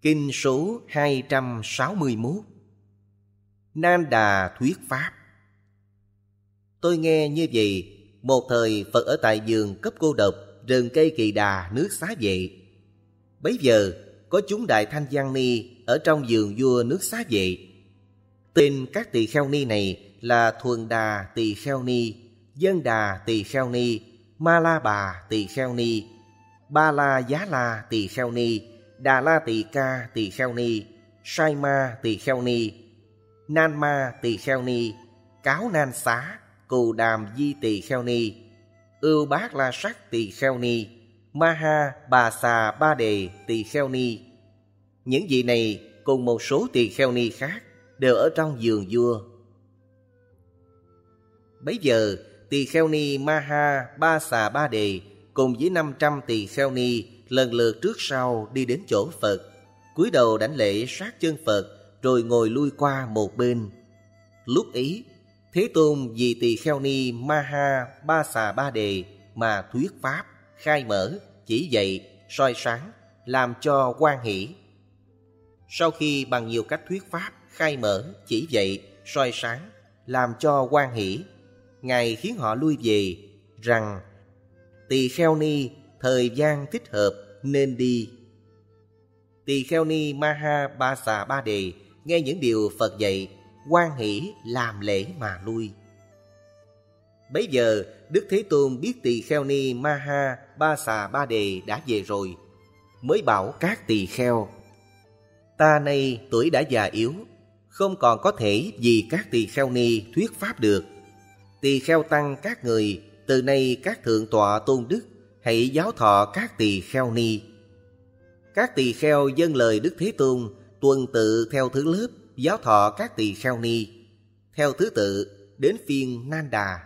Kinh số 261. Nan Đà thuyết pháp. Tôi nghe như vậy, một thời Phật ở tại vườn cấp cô độc, rừng cây Kỳ Đà, nước Xá Vệ. Bấy giờ có chúng Đại Thanh Văn Ni ở trong vườn vua nước Xá Vệ. Tên các tỳ kheo ni này là Thuần Đà tỳ kheo ni, Dân Đà tỳ kheo ni, Ma La Bà tỳ kheo ni, Ba La Giá La tỳ kheo ni, Đà La Tỳ Ca tỳ kheo ni, Sai Ma tỳ kheo ni, Nan Ma tỳ kheo ni, Cáo Nan Xá, Cù Đàm Di tỳ kheo ni, Ưu Bát La Sắc tỳ kheo ni, Ma Ha Bà Xà Ba Đề tỳ kheo ni. Những vị này cùng một số tỳ kheo ni khác đều ở trong vườn vua. Bấy giờ tỳ kheo ni Ma Ha Ba Xà Ba Đề cùng với 500 tỳ kheo ni lần lượt trước sau đi đến chỗ Phật, cúi đầu đảnh lễ sát chân Phật, rồi ngồi lui qua một bên. Lúc ấy Thế Tôn vì tỳ kheo ni Ma Ha Ba Xà Ba Đề mà thuyết pháp, khai mở, chỉ dạy, soi sáng, làm cho hoan hỷ. Sau khi bằng nhiều cách thuyết pháp, khai mở, chỉ dạy, soi sáng, làm cho hoan hỷ, Ngài khiến họ lui về rằng: tỳ kheo ni, thời gian thích hợp nên đi. Tỳ kheo ni Ma Ha Ba Xà Ba Đề nghe những điều Phật dạy, hoan hỷ làm lễ mà lui. Bấy giờ Đức Thế Tôn biết tỳ kheo ni Ma Ha Ba Xà Ba Đề đã về rồi, mới bảo các tỳ kheo: ta nay tuổi đã già yếu, không còn có thể vì các tỳ kheo ni thuyết pháp được. Tỳ kheo tăng các người, từ nay các thượng tọa tôn đức hãy giáo thọ các tỳ kheo ni. Các tỳ kheo vâng lời Đức Thế Tôn, tuần tự theo thứ lớp giáo thọ các tỳ kheo ni, theo thứ tự đến phiên Nan Đà.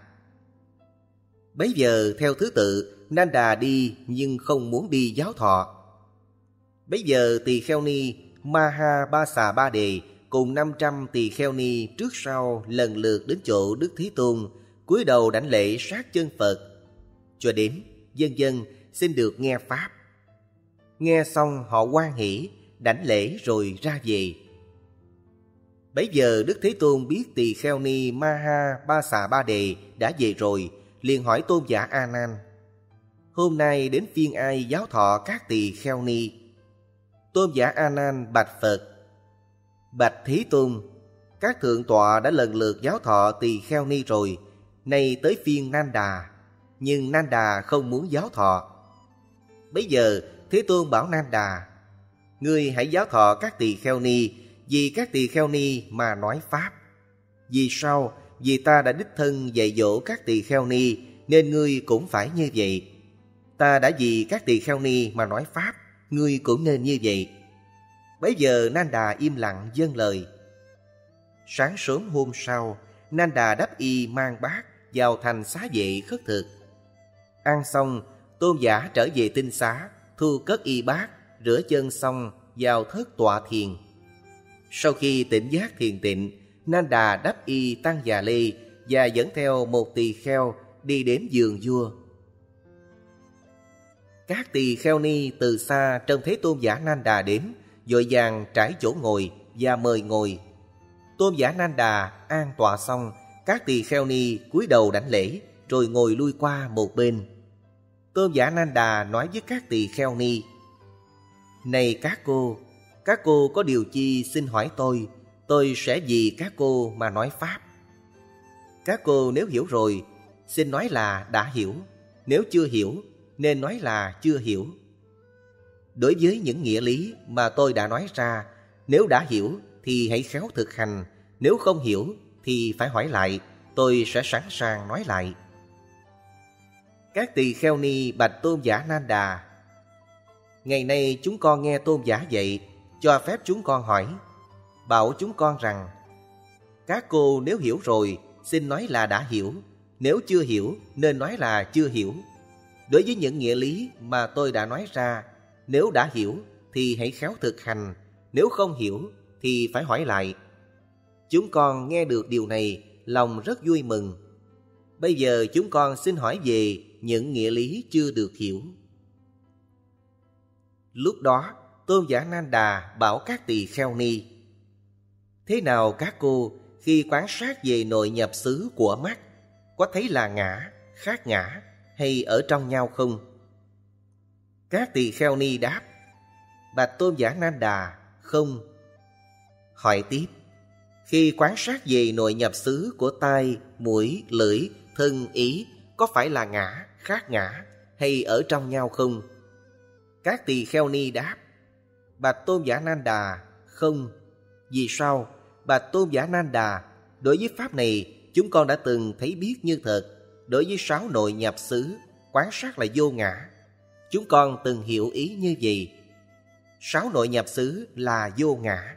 Bấy giờ theo thứ tự Nan Đà đi nhưng không muốn đi giáo thọ. Bấy giờ tỳ kheo ni Ma Ha Ba Xà Ba Đề cùng 500 tỳ kheo ni trước sau lần lượt đến chỗ Đức Thế Tôn, cúi đầu đảnh lễ sát chân Phật, cho đến vân vân xin được nghe pháp. Nghe xong họ hoan hỷ, đảnh lễ rồi ra về. Bấy giờ Đức Thế Tôn biết tỳ kheo ni Ma Ha Ba Xà Ba Đề đã về rồi, liền hỏi tôn giả A Nan: hôm nay đến phiên ai giáo thọ các tỳ kheo ni? Tôn giả A Nan bạch Phật: bạch Thế Tôn, các thượng tọa đã lần lượt giáo thọ tỳ kheo ni rồi, nay tới phiên Nan Đà, nhưng Nan Đà không muốn giáo thọ. Bấy giờ Thế Tôn bảo Nan Đà: ngươi hãy giáo thọ các tỳ kheo ni, vì các tỳ kheo ni mà nói pháp. Vì sao? Vì ta đã đích thân dạy dỗ các tỳ kheo ni, nên ngươi cũng phải như vậy. Ta đã vì các tỳ kheo ni mà nói pháp, ngươi cũng nên như vậy. Bấy giờ Nan Đà im lặng vâng lời. Sáng sớm hôm sau, Nan Đà đắp y mang bát vào thành Xá Vệ khất thực. Ăn xong, tôn giả trở về tinh xá, thu cất y bát, rửa chân xong vào thất tọa thiền. Sau khi tỉnh giác thiền tịnh, Nan Đà đắp y tăng già lê và dẫn theo một tỳ kheo đi đến vườn vua. Các tỳ kheo ni từ xa trông thấy tôn giả Nan Đà đến, vội vàng trải chỗ ngồi và mời ngồi. Tôn giả Nan Đà an tọa xong, các tỳ kheo ni cúi đầu đảnh lễ, rồi ngồi lui qua một bên. Tôn giả Nan Đà nói với các tỳ kheo ni: này các cô có điều chi xin hỏi tôi sẽ vì các cô mà nói pháp. Các cô nếu hiểu rồi, xin nói là đã hiểu; nếu chưa hiểu, nên nói là chưa hiểu. Đối với những nghĩa lý mà tôi đã nói ra, nếu đã hiểu thì hãy khéo thực hành, nếu không hiểu thì phải hỏi lại, tôi sẽ sẵn sàng nói lại. Các tỳ kheo ni bạch tôn giả Nan Đà: ngày nay chúng con nghe tôn giả dạy, cho phép chúng con hỏi. Bảo chúng con rằng: các cô nếu hiểu rồi, xin nói là đã hiểu; nếu chưa hiểu, nên nói là chưa hiểu. Đối với những nghĩa lý mà tôi đã nói ra, nếu đã hiểu thì hãy khéo thực hành, nếu không hiểu thì phải hỏi lại. Chúng con nghe được điều này, lòng rất vui mừng. Bây giờ chúng con xin hỏi về những nghĩa lý chưa được hiểu. Lúc đó, Tôn giả Nan Đà bảo các tỳ kheo ni: thế nào các cô khi quan sát về nội nhập xứ của mắt, có thấy là ngã, khác ngã hay ở trong nhau không? Các tỳ kheo ni đáp: bạch Tôn giả Nan Đà, không. Hỏi tiếp: khi quan sát về nội nhập xứ của tai, mũi, lưỡi, thân, ý, có phải là ngã, khác ngã hay ở trong nhau không? Các tỳ kheo ni đáp: bạch Tôn giả Nan Đà, không. Vì sao? Bạch Tôn giả Nan Đà, đối với pháp này chúng con đã từng thấy biết như thật. Đối với 6 nội nhập xứ, quán sát là vô ngã, chúng con từng hiểu ý như vậy. 6 nội nhập xứ là vô ngã.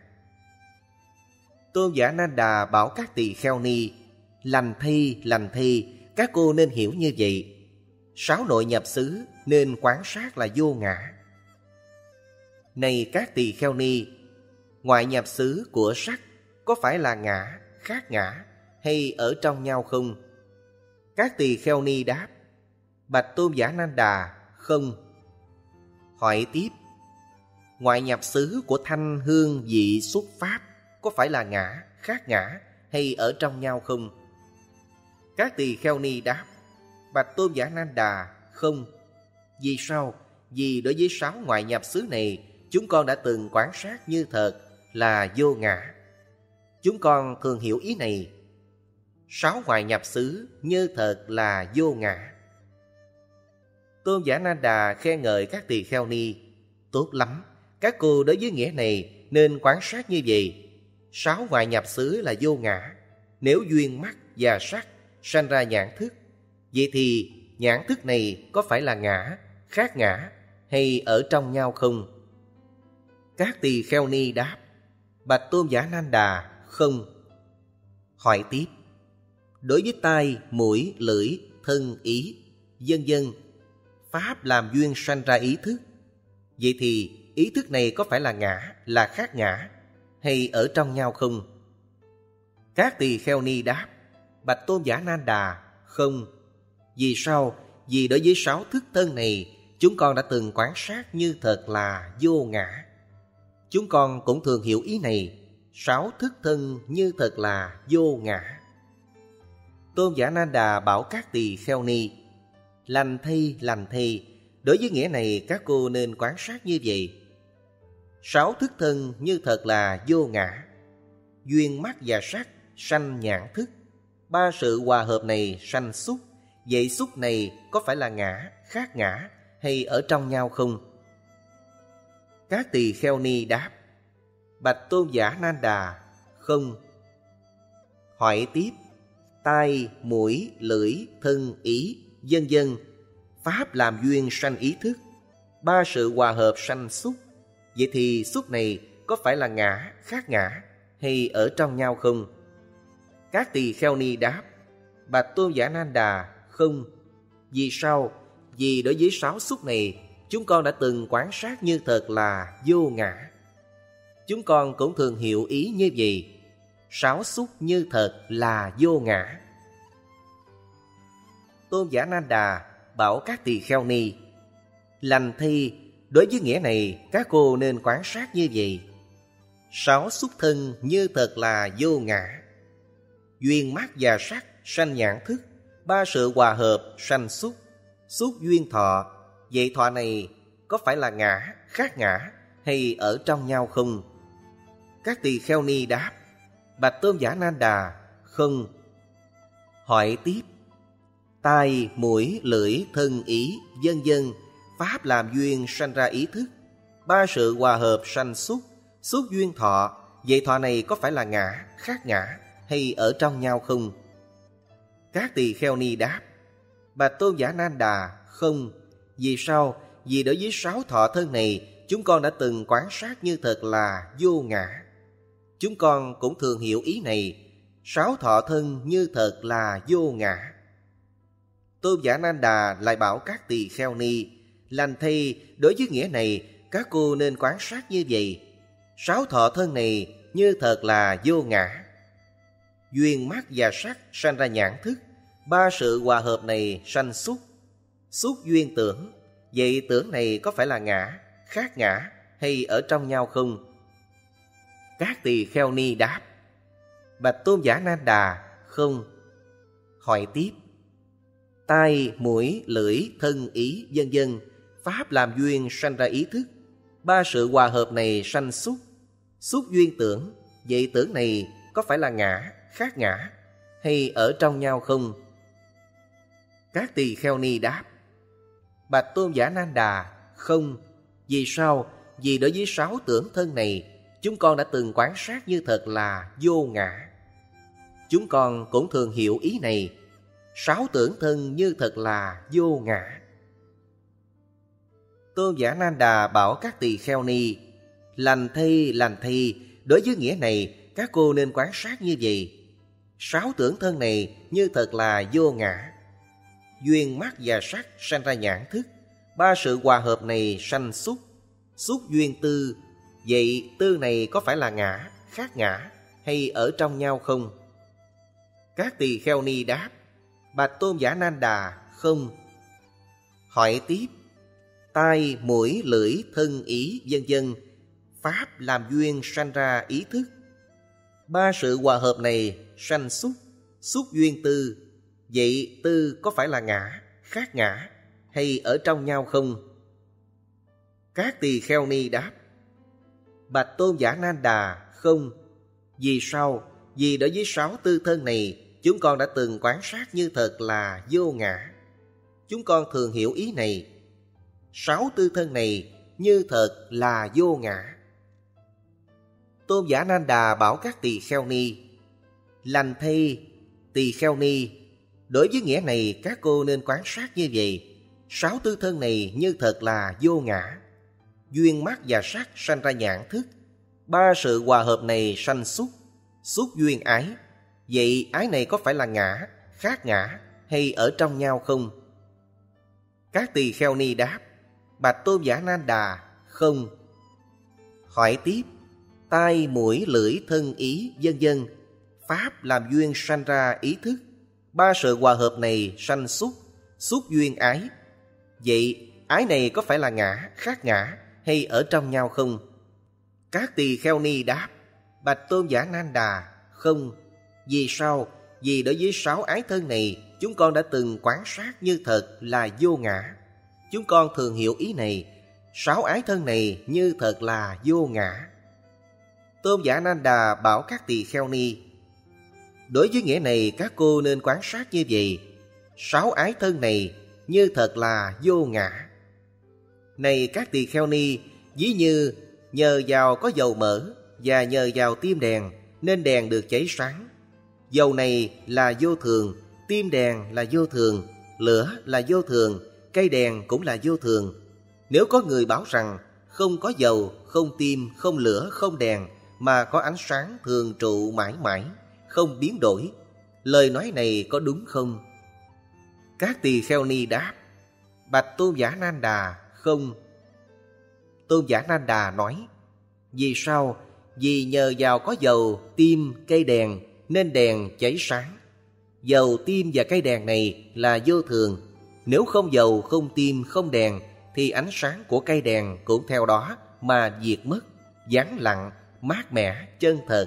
Tôn giả Nan Đà bảo các tỳ kheo ni: lành thi, các cô nên hiểu như vậy. 6 nội nhập xứ nên quán sát là vô ngã. Này các tỳ kheo ni, ngoại nhập xứ của sắc có phải là ngã, khác ngã hay ở trong nhau không? Các tỳ kheo ni đáp: bạch Tôn giả Nan Đà, không. Hỏi tiếp: ngoại nhập xứ của thanh, hương, vị, xúc, pháp có phải là ngã, khác ngã hay ở trong nhau không? Các tỳ kheo ni đáp: bạch Tôn giả Nan Đà, không. Vì sao? Vì đối với 6 ngoại nhập xứ này, chúng con đã từng quan sát như thật là vô ngã. Chúng con thường hiểu ý này. 6 ngoại nhập xứ như thật là vô ngã. Tôn giả Nan Đà khen ngợi các tỳ kheo ni: tốt lắm, các cô đối với nghĩa này nên quan sát như vậy. 6 ngoại nhập xứ là vô ngã. Nếu duyên mắt và sắc sanh ra nhãn thức, vậy thì nhãn thức này có phải là ngã, khác ngã hay ở trong nhau không? Các tỳ kheo ni đáp: bạch Tôn giả Nan Đà, không. Hỏi tiếp: đối với tai, mũi, lưỡi, thân, ý, vân vân, pháp làm duyên sanh ra ý thức, vậy thì ý thức này có phải là ngã, là khác ngã hay ở trong nhau không? Các tỳ kheo ni đáp: bạch Tôn giả Nan Đà, không. Vì sao? Vì đối với 6 thức thân này, chúng con đã từng quan sát như thật là vô ngã. Chúng con cũng thường hiểu ý này. 6 thức thân như thật là vô ngã. Tôn giả Nan Đà bảo các tỳ kheo ni: lành thi, đối với nghĩa này các cô nên quan sát như vậy. 6 thức thân như thật là vô ngã. Duyên mắt và sắc sanh nhãn thức, 3 sự hòa hợp này sanh xúc. Vậy xúc này có phải là ngã, khác ngã hay ở trong nhau không? Các tỳ kheo ni đáp: bạch Tôn giả Nan Đà, không. Hỏi tiếp: tai, mũi, lưỡi, thân, ý, vân vân, pháp làm duyên sanh ý thức, 3 sự hòa hợp sanh xúc. Vậy thì xúc này có phải là ngã, khác ngã hay ở trong nhau không? Các tỳ kheo ni đáp: bạch Tôn giả Nan Đà, không. Vì sao? Vì đối với 6 xúc này, chúng con đã từng quan sát như thật là vô ngã. Chúng con cũng thường hiểu ý như vậy. 6 xúc như thật là vô ngã. Tôn giả Nan Đà bảo các tỳ kheo ni: lành thi, đối với nghĩa này các cô nên quan sát như vậy. 6 xúc thân như thật là vô ngã. Duyên mắt và sắc sanh nhãn thức, 3 sự hòa hợp sanh xúc. Xúc duyên thọ, vậy thọ này có phải là ngã, khác ngã hay ở trong nhau không? Các tỳ kheo ni đáp: bạch Tôn giả Nan Đà, không. Hỏi tiếp: tai, mũi, lưỡi, thân, ý, vân vân, pháp làm duyên sanh ra ý thức, 3 sự hòa hợp sanh xúc. Xúc duyên thọ, vậy thọ này có phải là ngã, khác ngã hay ở trong nhau không? Các tỳ kheo ni đáp: bạch Tôn giả Nan Đà, không. Vì sao? Vì đối với 6 thọ thân này, chúng con đã từng quan sát như thật là vô ngã. Chúng con cũng thường hiểu ý này. 6 thọ thân như thật là vô ngã. Tôn giả Nan Đà lại bảo các tỳ kheo ni: lành thi, đối với nghĩa này các cô nên quan sát như vậy. 6 thọ thân này như thật là vô ngã. Duyên mắt và sắc sanh ra nhãn thức, 3 sự hòa hợp này sanh xúc. Xúc duyên tưởng, vậy tưởng này có phải là ngã, khác ngã hay ở trong nhau không? Các tỳ kheo ni đáp: Bạch Tôn giả Nan Đà, không. Hỏi tiếp: tai, mũi, lưỡi, thân, ý, vân vân, pháp làm duyên sanh ra ý thức. Ba sự hòa hợp này sanh xúc. Xúc duyên tưởng, vậy tưởng này có phải là ngã, khác ngã, hay ở trong nhau không? Các tỳ kheo ni đáp: Bạch Tôn giả Nan Đà, không. Vì sao? Vì đối với 6 tưởng thân này, chúng con đã từng quan sát như thật là vô ngã. Chúng con cũng thường hiểu ý này. 6 tưởng thân như thật là vô ngã. Tôn giả Nan Đà bảo các tỳ kheo ni: lành thay, đối với nghĩa này các cô nên quan sát như vậy. 6 tưởng thân này như thật là vô ngã. Duyên mắt và sắc sanh ra nhãn thức. Ba sự hòa hợp này sanh xúc. Xúc duyên tư, vậy tư này có phải là ngã, khác ngã, hay ở trong nhau không? Các tỳ kheo ni đáp: Bạch Tôn giả Nan Đà, không. Hỏi tiếp: tai, mũi, lưỡi, thân, ý, vân vân, pháp làm duyên sanh ra ý thức. Ba sự hòa hợp này sanh xúc. Xúc duyên tư, vậy tư có phải là ngã, khác ngã, hay ở trong nhau không? Các tỳ kheo ni đáp: Bạch Tôn giả Nan Đà, không. Vì sao? Vì đối với 6 tư thân này, chúng con đã từng quan sát như thật là vô ngã. Chúng con thường hiểu ý này. 6 tư thân này như thật là vô ngã. Tôn giả Nan Đà bảo các tỳ kheo ni: lành thay, tỳ kheo ni, đối với nghĩa này các cô nên quan sát như vậy. 6 tư thân này như thật là vô ngã. Duyên mắt và sắc sanh ra nhãn thức. Ba sự hòa hợp này sanh xúc. Xúc duyên ái, vậy ái này có phải là ngã, khác ngã, hay ở trong nhau không? Các tỳ kheo ni đáp: Bạch Tôn giả Nan Đà, không. Hỏi tiếp: tai, mũi, lưỡi, thân, ý, vân vân, pháp làm duyên sanh ra ý thức. Ba sự hòa hợp này sanh xúc. Xúc duyên ái, vậy ái này có phải là ngã, khác ngã, hay ở trong nhau không? Các tỳ kheo ni đáp: Bạch Tôn giả Nan Đà, không. Vì sao? Vì đối với 6 ái thân này, chúng con đã từng quan sát như thật là vô ngã. Chúng con thường hiểu ý này. 6 ái thân này như thật là vô ngã. Tôn giả Nan Đà bảo các tỳ kheo ni: đối với nghĩa này các cô nên quan sát như vậy. 6 ái thân này như thật là vô ngã. Này các tỳ kheo ni, ví như nhờ vào có dầu mỡ và nhờ vào tim đèn nên đèn được cháy sáng. Dầu này là vô thường, tim đèn là vô thường, lửa là vô thường, cây đèn cũng là vô thường. Nếu có người bảo rằng không có dầu, không tim, không lửa, không đèn, mà có ánh sáng thường trụ mãi mãi, không biến đổi, lời nói này có đúng không? Các tỳ kheo ni đáp: Bạch Tôn giả Nan Đà, không. Tôn giả Nan Đà nói: vì sao? Vì nhờ vào có dầu, tim, cây đèn nên đèn cháy sáng. Dầu, tim và cây đèn này là vô thường. Nếu không dầu, không tim, không đèn thì ánh sáng của cây đèn cũng theo đó mà diệt mất, vắng lặng, mát mẻ, chân thật.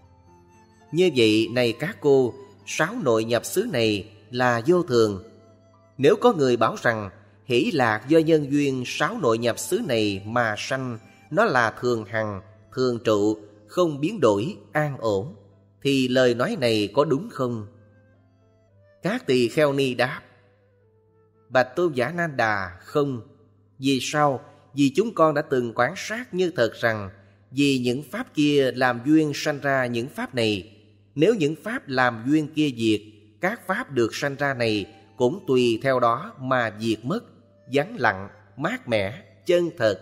Như vậy này các cô, 6 nội nhập xứ này là vô thường. Nếu có người bảo rằng hỷ lạc do nhân duyên 6 nội nhập xứ này mà sanh, nó là thường hằng, thường trụ, không biến đổi, an ổn, thì lời nói này có đúng không? Các tỳ kheo ni đáp: Bạch Tôn giả Nan Đà, không. Vì sao? Vì chúng con đã từng quan sát như thật rằng vì những pháp kia làm duyên sanh ra những pháp này. Nếu những pháp làm duyên kia diệt, các pháp được sanh ra này cũng tùy theo đó mà diệt mất, vắng lặng, mát mẻ, chân thật.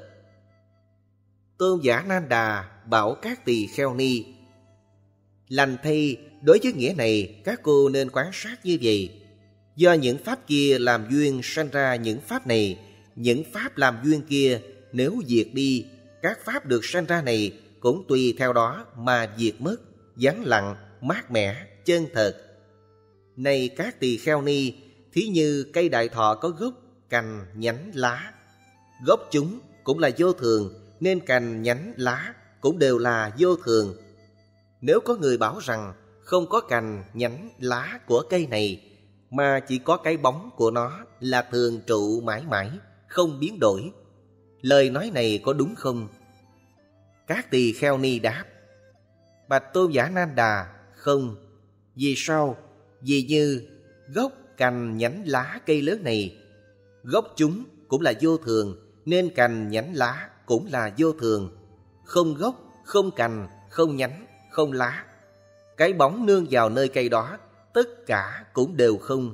Tôn giả Nan Đà bảo các tỳ kheo ni: lành thay, đối với nghĩa này các cô nên quan sát như vậy. Do những pháp kia làm duyên sanh ra những pháp này, những pháp làm duyên kia nếu diệt đi, các pháp được sanh ra này cũng tùy theo đó mà diệt mất, vắng lặng, mát mẻ, chân thật. Này các tỳ kheo ni, thí như cây đại thọ có gốc, cành, nhánh, lá. Gốc chúng cũng là vô thường, nên cành nhánh lá cũng đều là vô thường. Nếu có người bảo rằng không có cành nhánh lá của cây này, mà chỉ có cái bóng của nó là thường trụ mãi mãi, không biến đổi, lời nói này có đúng không? Các tỳ kheo ni đáp: Bạch Tôn giả Nan Đà, không. Vì sao? Vì như gốc, cành, nhánh lá cây lớn này, gốc chúng cũng là vô thường, nên cành, nhánh, lá cũng là vô thường. Không gốc, không cành, không nhánh, không lá, cái bóng nương vào nơi cây đó, tất cả cũng đều không.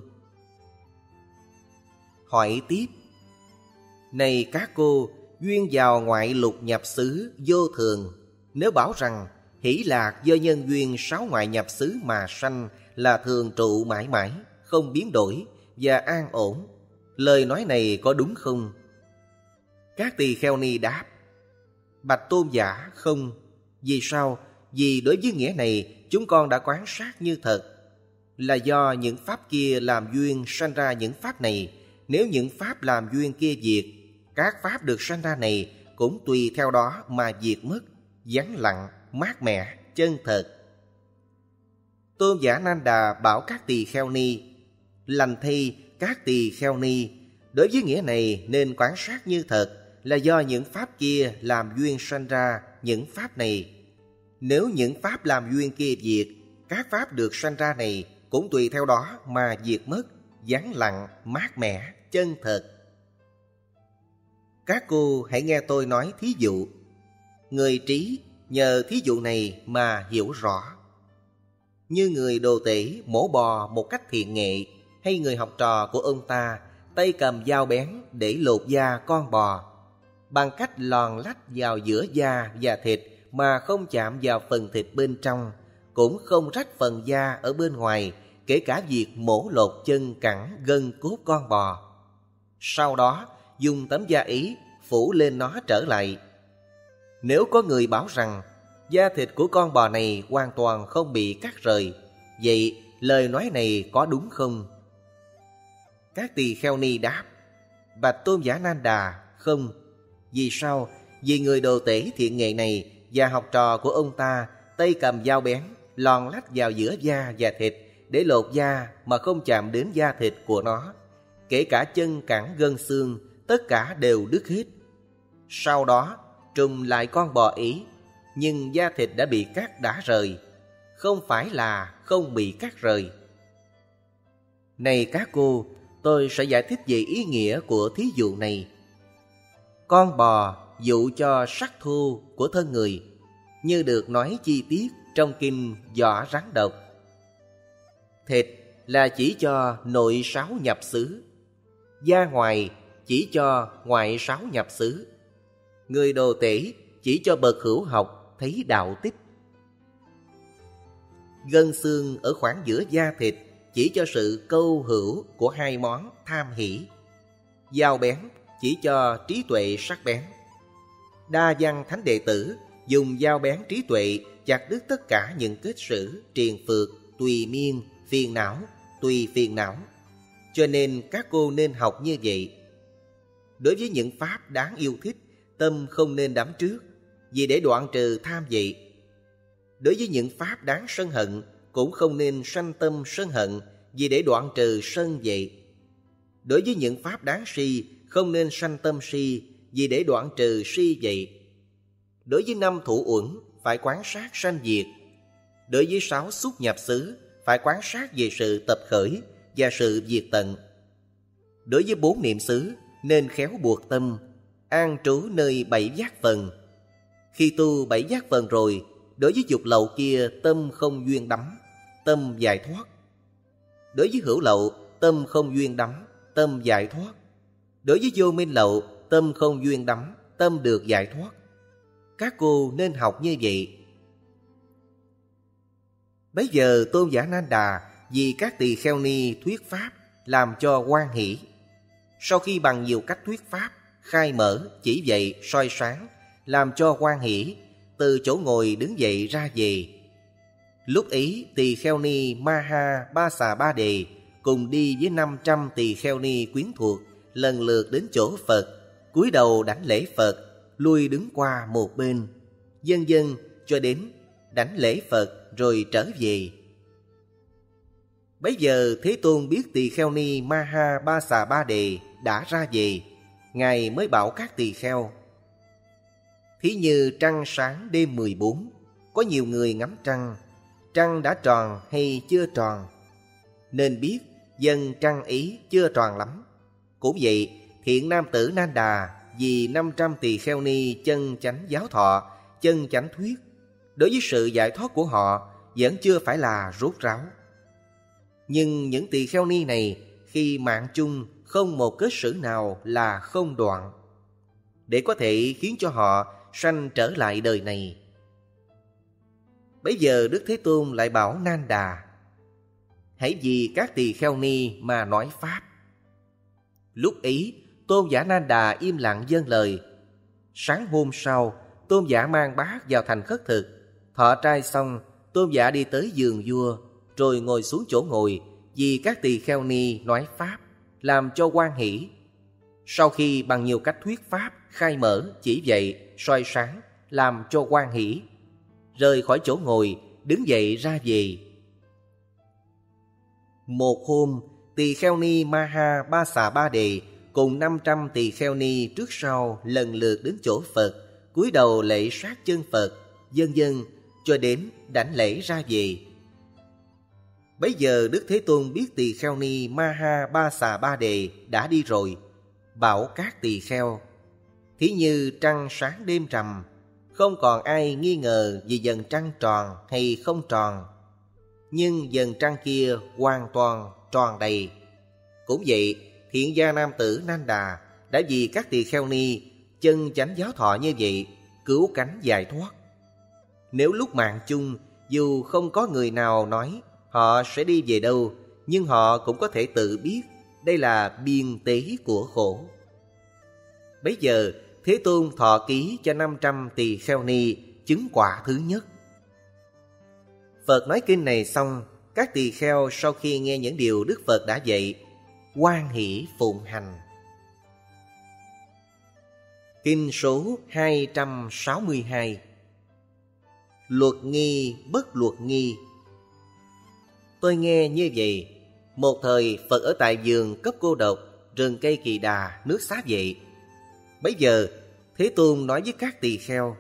Hỏi tiếp: Này các cô, duyên vào ngoại lục nhập xứ vô thường, nếu bảo rằng hỷ lạc do nhân duyên sáu ngoại nhập xứ mà sanh là thường trụ mãi mãi, không biến đổi và an ổn, lời nói này có đúng không? Các tỳ kheo ni đáp: Bạch Tôn giả, không. Vì sao? Vì đối với nghĩa này chúng con đã quán sát như thật, là do những pháp kia làm duyên sanh ra những pháp này. Nếu những pháp làm duyên kia diệt, các pháp được sanh ra này cũng tùy theo đó mà diệt mất, vắng lặng, mát mẻ, chân thật. Tôn giả Nan Đà bảo các tỳ kheo ni: Lành thay các tỳ kheo ni, đối với nghĩa này nên quán sát như thật, là do những pháp kia làm duyên sanh ra những pháp này. Nếu những pháp làm duyên kia diệt, các pháp được sanh ra này cũng tùy theo đó mà diệt mất, vắng lặng, mát mẻ, chân thật. Các cô hãy nghe tôi nói thí dụ. Người trí nhờ thí dụ này mà hiểu rõ. Như người đồ tể mổ bò một cách thiện nghệ, hay người học trò của ông ta tay cầm dao bén để lột da con bò, bằng cách lòn lách vào giữa da và thịt mà không chạm vào phần thịt bên trong, cũng không rách phần da ở bên ngoài, kể cả việc mổ lột chân cẳng gân cốt con bò. Sau đó dùng tấm da ấy phủ lên nó trở lại. Nếu có người bảo rằng da thịt của con bò này hoàn toàn không bị cắt rời, vậy lời nói này có đúng không? Các tỳ kheo ni đáp: Bạch Tôn giả Nan Đà, không. Vì sao? Vì người đồ tể thiện nghệ này và học trò của ông ta tay cầm dao bén lòn lách vào giữa da và thịt để lột da mà không chạm đến da thịt của nó, kể cả chân cẳng gân xương, tất cả đều đứt hết. Sau đó trùm lại con bò ấy, nhưng da thịt đã bị cắt đã rời, không phải là không bị cắt rời. Này các cô, tôi sẽ giải thích về ý nghĩa của thí dụ này. Con bò dụ cho sắc thô của thân người, như được nói chi tiết trong kinh Vỏ Rắn Độc. Thịt là chỉ cho nội sáu nhập xứ, da ngoài chỉ cho ngoại sáu nhập xứ. Người đồ tể chỉ cho bậc hữu học thấy đạo tích. Gân xương ở khoảng giữa da thịt chỉ cho sự câu hữu của hai món tham hỷ. Dao bén chỉ cho trí tuệ sắc bén. Đa văn thánh đệ tử dùng dao bén trí tuệ chặt đứt tất cả những kết sử, triền phược, tùy miên, phiền não, tùy phiền não. Cho nên các cô nên học như vậy. Đối với những pháp đáng yêu thích, tâm không nên đắm trước, vì để đoạn trừ tham vậy. Đối với những pháp đáng sân hận, cũng không nên sanh tâm sân hận, vì để đoạn trừ sân vậy. Đối với những pháp đáng si, không nên sanh tâm si, vì để đoạn trừ si vậy. Đối với năm thủ uẩn, phải quán sát sanh diệt. Đối với sáu xúc nhập xứ, phải quán sát về sự tập khởi và sự diệt tận. Đối với bốn niệm xứ, nên khéo buộc tâm, an trú nơi bảy giác phần. Khi tu bảy giác phần rồi, đối với dục lậu kia tâm không duyên đắm, tâm giải thoát. Đối với hữu lậu, tâm không duyên đắm, tâm giải thoát. Đối với vô minh lậu, tâm không duyên đắm, tâm được giải thoát. Các cô nên học như vậy. Bấy giờ Tôn giả Nan Đà vì các tỳ kheo ni thuyết pháp làm cho hoan hỷ. Sau khi bằng nhiều cách thuyết pháp, khai mở, chỉ dạy, soi sáng, làm cho hoan hỷ, từ chỗ ngồi đứng dậy ra về. Lúc ấy tỳ kheo ni Maha Ba Xà Ba Đề cùng đi với 500 tỳ kheo ni quyến thuộc lần lượt đến chỗ Phật, cúi đầu đảnh lễ Phật, lui đứng qua một bên, vân vân cho đến đảnh lễ Phật rồi trở về. Bấy giờ Thế Tôn biết Tỳ Kheo Ni Ma Ha Ba Xà Ba Đề đã ra về, Ngài mới bảo các tỳ kheo: thí như trăng sáng đêm 14, có nhiều người ngắm trăng, trăng đã tròn hay chưa tròn, nên biết dân trăng ấy chưa tròn lắm. Cũng vậy, thiện nam tử Nan Đà vì 500 tỳ kheo ni chân chánh giáo thọ, chân chánh thuyết, đối với sự giải thoát của họ vẫn chưa phải là rốt ráo. Nhưng những tỳ kheo ni này khi mạng chung không một kết sử nào là không đoạn, để có thể khiến cho họ sanh trở lại đời này. Bấy giờ Đức Thế Tôn lại bảo Nan Đà: hãy vì các tỳ kheo ni mà nói pháp. Lúc ấy tôn giả Nan Đà im lặng vâng lời. Sáng hôm sau, tôn giả mang bát vào thành khất thực. Thọ trai xong, tôn giả đi tới giường vua, rồi ngồi xuống chỗ ngồi, vì các tỳ kheo ni nói pháp, làm cho hoan hỷ. Sau khi bằng nhiều cách thuyết pháp, khai mở, chỉ dạy, soi sáng, làm cho hoan hỷ, rời khỏi chỗ ngồi, đứng dậy ra về. Một hôm, tỳ kheo ni Ma Ha Ba Xà Ba Đề cùng 500 tỳ kheo ni trước sau lần lượt đến chỗ Phật, cúi đầu lạy sát chân Phật, vân vân cho đến đảnh lễ ra về. Bấy giờ Đức Thế Tôn biết tỳ kheo ni Ma Ha Ba Xà Ba Đề đã đi rồi, bảo các tỳ kheo: thí như trăng sáng đêm trầm, không còn ai nghi ngờ vì dần trăng tròn hay không tròn, nhưng dần trăng kia hoàn toàn tròn đầy. Cũng vậy, thiện gia nam tử Nan Đà đã vì các tỳ kheo ni chân chánh giáo thọ như vậy cứu cánh giải thoát. Nếu lúc mạng chung dù không có người nào nói họ sẽ đi về đâu, nhưng họ cũng có thể tự biết đây là biên tế của khổ. Bấy giờ Thế Tôn thọ ký cho 500 tỳ kheo ni chứng quả thứ nhất. Phật nói kinh này xong, các tỳ kheo sau khi nghe những điều Đức Phật đã dạy, hoan hỷ phụng hành. Kinh số 262. Luật nghi bất luật nghi. Tôi nghe như vậy, một thời Phật ở tại vườn Cấp Cô Độc, rừng cây Kỳ Đà, nước Xá Vệ. Bấy giờ Thế Tôn nói với các tỳ kheo: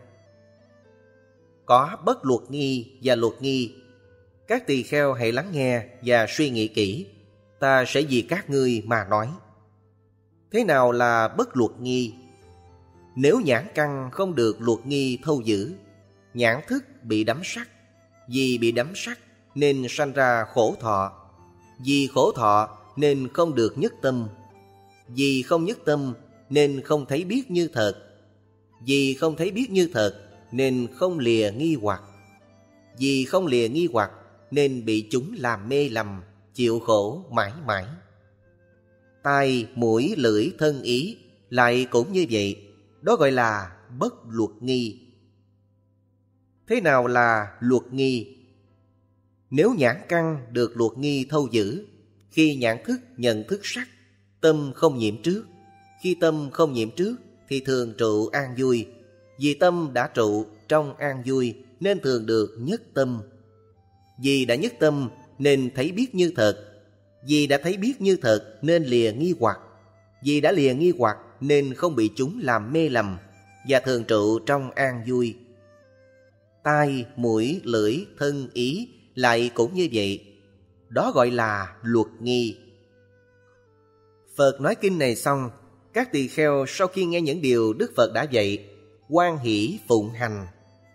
có bất luật nghi và luật nghi. Các tỳ kheo hãy lắng nghe và suy nghĩ kỹ, ta sẽ vì các ngươi mà nói. Thế nào là bất luật nghi? Nếu nhãn căn không được luật nghi thâu giữ, nhãn thức bị đắm sắc, vì bị đắm sắc nên sanh ra khổ thọ, vì khổ thọ nên không được nhất tâm, vì không nhất tâm nên không thấy biết như thật, vì không thấy biết như thật nên không lìa nghi hoặc, vì không lìa nghi hoặc nên bị chúng làm mê lầm, chịu khổ mãi mãi. Tai, mũi, lưỡi, thân, ý lại cũng như vậy, đó gọi là bất luật nghi. Thế nào là luật nghi? Nếu nhãn căn được luật nghi thâu giữ, khi nhãn thức nhận thức sắc, tâm không nhiễm trước. Khi tâm không nhiễm trước thì thường trụ an vui, vì tâm đã trụ trong an vui nên thường được nhất tâm. Vì đã nhất tâm nên thấy biết như thật, vì đã thấy biết như thật nên lìa nghi hoặc, vì đã lìa nghi hoặc nên không bị chúng làm mê lầm, và thường trụ trong an vui. Tai, mũi, lưỡi, thân, ý lại cũng như vậy, đó gọi là luật nghi. Phật nói kinh này xong, các tỳ kheo sau khi nghe những điều Đức Phật đã dạy, hoan hỷ phụng hành.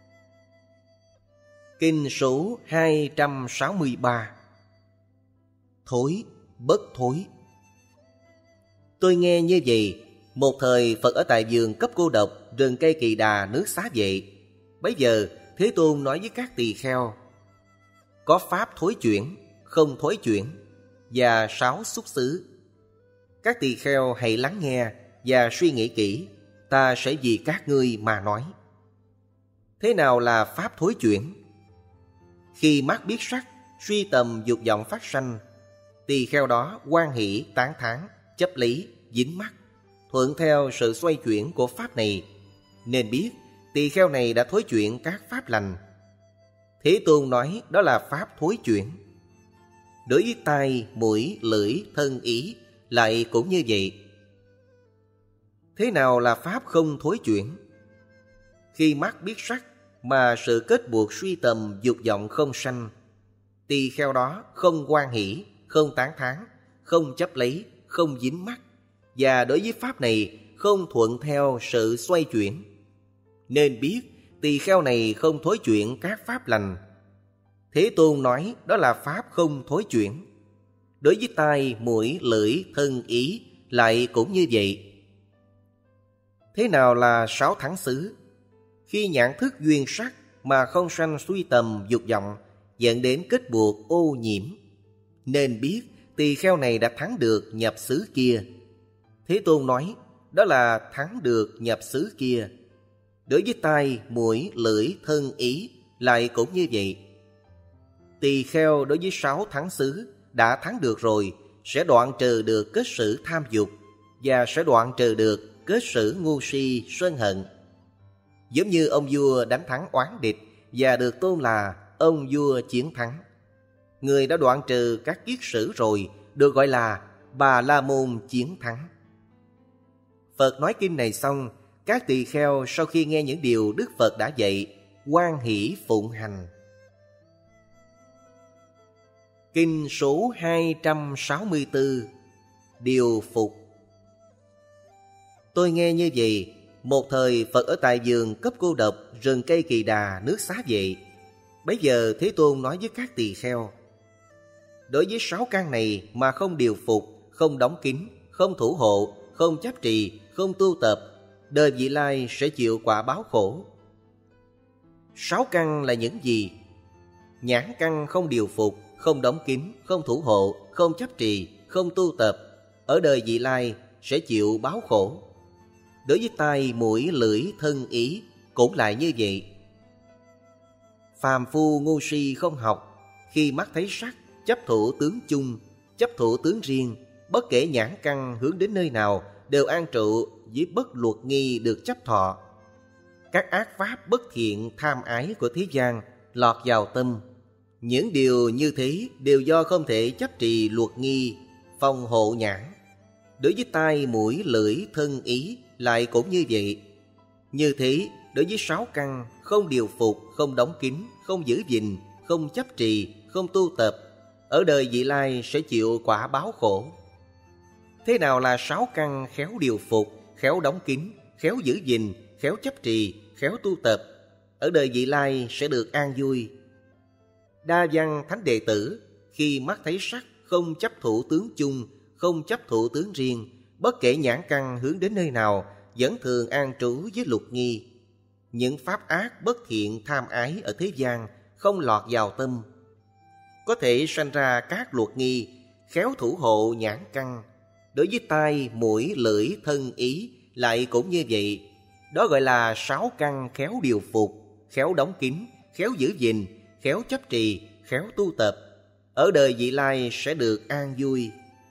Kinh số 263. Thối bất thối. Tôi nghe như vậy, một thời Phật ở tại vườn Cấp Cô Độc, rừng cây Kỳ Đà, nước Xá Vệ. Bấy giờ Thế Tôn nói với các tỳ kheo: có pháp thối chuyển, không thối chuyển, và 6 xúc xứ. Các tỳ kheo hãy lắng nghe và suy nghĩ kỹ, ta sẽ vì các ngươi mà nói. Thế nào là pháp thối chuyển? Khi mắt biết sắc, suy tầm dục vọng phát sanh, tỳ kheo đó hoan hỷ tán thán, chấp lý, dính mắc, thuận theo sự xoay chuyển của pháp này, nên biết tỳ kheo này đã thối chuyển các pháp lành. Thế Tôn nói đó là pháp thối chuyển. Đối với tai, mũi, lưỡi, thân, ý lại cũng như vậy. Thế nào là pháp không thối chuyển? Khi mắt biết sắc mà sự kết buộc suy tầm dục vọng không sanh, tỳ kheo đó không hoan hỷ, không tán thán, không chấp lấy, không dính mắc, và đối với pháp này không thuận theo sự xoay chuyển, nên biết tỳ kheo này không thối chuyển các pháp lành. Thế Tôn nói đó là pháp không thối chuyển. Đối với tai, mũi, lưỡi, thân, ý lại cũng như vậy. Thế nào là sáu thắng xứ? Khi nhãn thức duyên sắc mà không sanh suy tầm dục vọng, dẫn đến kết buộc ô nhiễm, nên biết tỳ kheo này đã thắng được nhập xứ kia. Thế Tôn nói đó là thắng được nhập xứ kia. Đối với tai, mũi, lưỡi, thân, ý lại cũng như vậy. Tỳ kheo đối với sáu thắng xứ đã thắng được rồi, sẽ đoạn trừ được kết sử tham dục, và sẽ đoạn trừ được kết sử ngu si sân hận. Giống như ông vua đánh thắng oán địch và được tôn là ông vua chiến thắng. Người đã đoạn trừ các kiết sử rồi được gọi là Bà La Môn chiến thắng. Phật nói kinh này xong, các tỳ kheo sau khi nghe những điều Đức Phật đã dạy, hoan hỷ phụng hành. Kinh số 264. Điều phục. Tôi nghe như vậy, một thời Phật ở tại vườn cấp cô độc, rừng cây Kỳ Đà, nước Xá Vệ. Bấy giờ Thế Tôn nói với các tỳ kheo: đối với sáu căn này mà không điều phục, không đóng kín, không thủ hộ, không chấp trì, không tu tập, đời vị lai sẽ chịu quả báo khổ. Sáu căn là những gì? Nhãn căn không điều phục, không đóng kín, không thủ hộ, không chấp trì, không tu tập, ở đời vị lai sẽ chịu báo khổ. Đối với tai, mũi, lưỡi, thân, ý cũng lại như vậy. Phàm phu ngu si không học, khi mắt thấy sắc, chấp thủ tướng chung, chấp thủ tướng riêng, bất kể nhãn căn hướng đến nơi nào, đều an trụ với bất luật nghi được chấp thọ. Các ác pháp bất thiện tham ái của thế gian lọt vào tâm. Những điều như thế đều do không thể chấp trì luật nghi, phòng hộ nhãn. Đối với tai, mũi, lưỡi, thân, ý lại cũng như vậy. Như thế, đối với sáu căn không điều phục, không đóng kín, không giữ gìn, không chấp trì, không tu tập, ở đời vị lai sẽ chịu quả báo khổ. Thế nào là sáu căn khéo điều phục, khéo đóng kín, khéo giữ gìn, khéo chấp trì, khéo tu tập, ở đời vị lai sẽ được an vui? Đa văn thánh đệ tử khi mắt thấy sắc không chấp thủ tướng chung, không chấp thủ tướng riêng, bất kể nhãn căn hướng đến nơi nào, vẫn thường an trú với lục nghi. Những pháp ác bất thiện tham ái ở thế gian không lọt vào tâm. Có thể sanh ra các luật nghi, khéo thủ hộ nhãn căn. Đối với tai, mũi, lưỡi, thân, ý lại cũng như vậy. Đó gọi là sáu căn khéo điều phục, khéo đóng kín, khéo giữ gìn, khéo chấp trì, khéo tu tập, ở đời vị lai sẽ được an vui.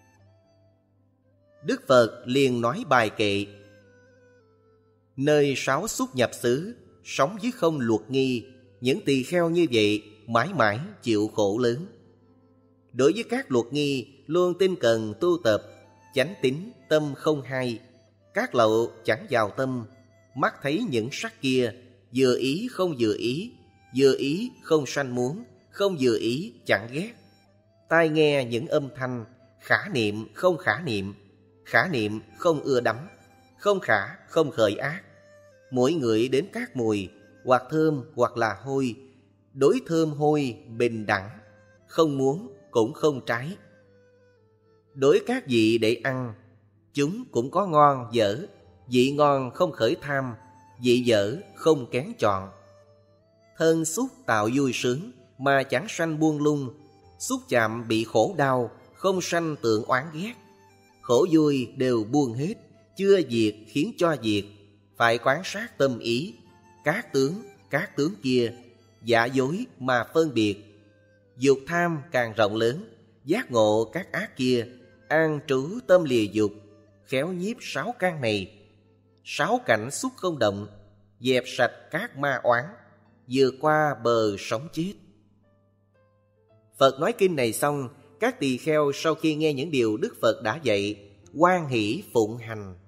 Đức Phật liền nói bài kệ: nơi sáu xúc nhập xứ, sống với không luật nghi, những tỳ kheo như vậy mãi mãi chịu khổ lớn. Đối với các luật nghi luôn tinh cần tu tập, chánh tín tâm không hay, các lậu chẳng vào tâm, mắt thấy những sắc kia, vừa ý không vừa ý, vừa ý không sanh muốn, không vừa ý chẳng ghét. Tai nghe những âm thanh, khả niệm không khả niệm không ưa đắm, không khả không khởi ác. Mỗi ngửi đến các mùi, hoặc thơm hoặc là hôi, đối thơm hôi bình đẳng, không muốn cũng không trái. Đối các vị để ăn, chúng cũng có ngon dở, vị ngon không khởi tham, vị dở không kén chọn. Thân xúc tạo vui sướng mà chẳng sanh buông lung, xúc chạm bị khổ đau, không sanh tượng oán ghét. Khổ vui đều buông hết, chưa diệt khiến cho diệt. Phải quán sát tâm ý, các tướng kia, giả dối mà phân biệt. Dục tham càng rộng lớn, giác ngộ các ác kia, an trú tâm lìa dục, khéo nhiếp sáu căn này. Sáu cảnh xúc không động, dẹp sạch các ma oán, vượt qua bờ sống chết. Phật nói kinh này xong, các tỳ kheo sau khi nghe những điều Đức Phật đã dạy, hoan hỷ phụng hành.